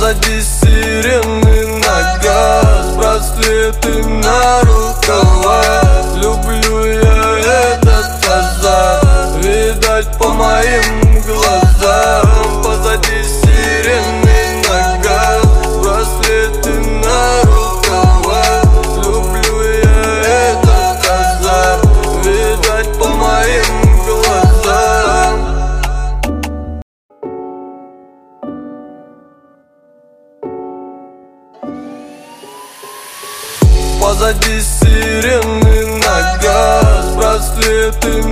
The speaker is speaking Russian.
Позади сирены на газ, браслеты на рукавах. Люблю я этот азарт, видать по моим глазам. Позади сирены на газ, браслеты на рукавах. Люблю я этот азарт, видать по моим глазам. Позади сирены на газ, браслеты